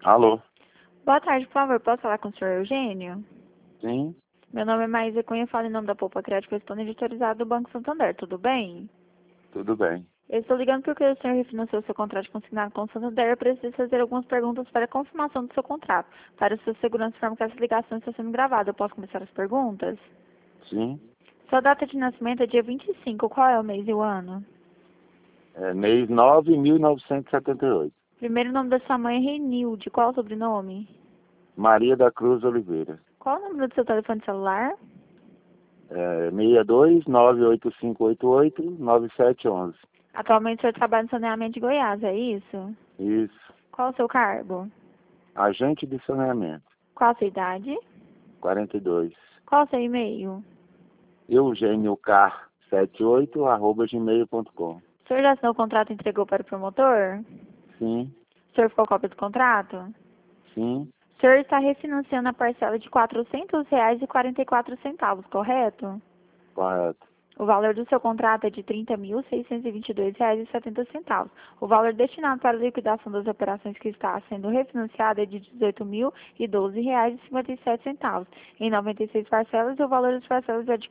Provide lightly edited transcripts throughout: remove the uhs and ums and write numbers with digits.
Alô? Boa tarde, por favor, posso falar com o senhor Eugênio? Sim, Meu nome é Maísa Cunha, falo em nome da Poupa Crédito, eu estou editorizado do Banco Santander, tudo bem? tudo bem. Eu estou ligando porque o senhor refinanciou seu contrato consignado com o Santander. Eu preciso fazer algumas perguntas para a confirmação do seu contrato. Para sua segurança, informo que essa ligação está sendo gravada. Eu posso começar as perguntas? Sim, Sua data de nascimento é dia 25. Qual é o mês e o ano? mês 9, 1978. Primeiro nome da sua mãe é Renilde. Qual é o sobrenome? Maria da Cruz Oliveira. Qual é o número do seu telefone celular? 62 98588 9711. Atualmente o senhor trabalha no saneamento de Goiás, é isso? Isso. Qual é o seu cargo? Agente de saneamento. Qual a sua idade? 42. Qual o seu e-mail? eugêniocar78@gmail.com. O senhor já assinou o contrato e entregou para o promotor? Sim, O senhor ficou cópia do contrato? sim, O senhor está refinanciando a parcela de R$ 400,44, correto? correto. O valor do seu contrato é de R$ 30.622,70. O valor destinado para a liquidação das operações que está sendo refinanciada é de R$ 18.012,57. Em 96 parcelas, o valor das parcelas é de R$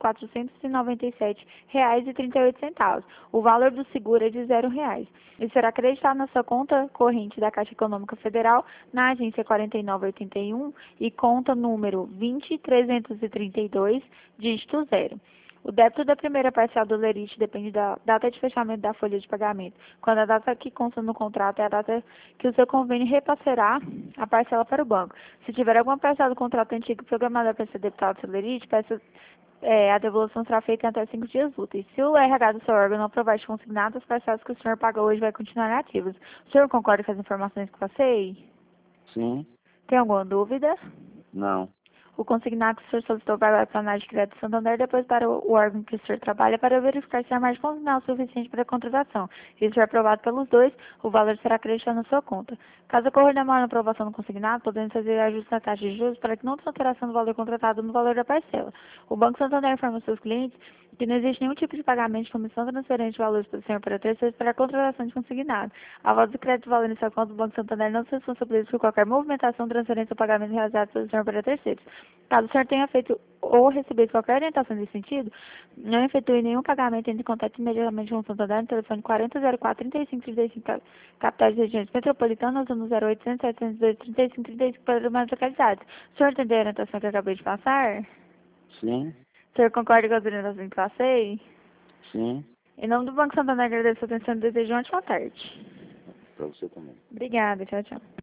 497,38. O valor do seguro é de R$ 0. E será acreditado na sua conta corrente da Caixa Econômica Federal, na agência 4981 e conta número 20332, dígito 0. O débito da primeira parcela do lerite depende da data de fechamento da folha de pagamento, quando a data que consta no contrato é a data que o seu convênio repassará a parcela para o banco. Se tiver alguma parcela do contrato antigo programada para ser debitada ao seu lerite, a devolução será feita em até 5 dias úteis. Se o RH do seu órgão não aprovar de consignado, as parcelas que o senhor paga hoje vai continuar ativas. O senhor concorda com as informações que passei? Sim, Tem alguma dúvida? não. O consignado que o senhor solicitou vai para a análise de crédito Santander, depois para o órgão que o senhor trabalha, para verificar se há mais consignado suficiente para a contratação. Se isso for aprovado pelos dois, o valor será acreditado na sua conta. Caso ocorra demora na aprovação do consignado, podemos fazer ajustes na taxa de juros para que não tenha alteração do valor contratado no valor da parcela. O Banco Santander informa aos seus clientes que não existe nenhum tipo de pagamento de comissão transferente de valores para o senhor para terceiros para a contratação de consignado. A voz do crédito valor em sua conta do Banco Santander não se responsabiliza por qualquer movimentação, transferência ou pagamento realizado pelo senhor para terceiros. Caso o senhor tenha feito ou recebido qualquer orientação nesse sentido, não efetue nenhum pagamento, entre em contato imediatamente com o Santander no telefone 4004-3535, capitais e regiões metropolitanas, ou no 0800 702 3535 para demais localidades. O senhor entendeu a orientação que eu acabei de passar? Sim, O senhor concorda com as orientações que passei? sim, Em nome do Banco Santander, agradeço a atenção e desejo uma ótima tarde. para você também. Obrigada, tchau, tchau.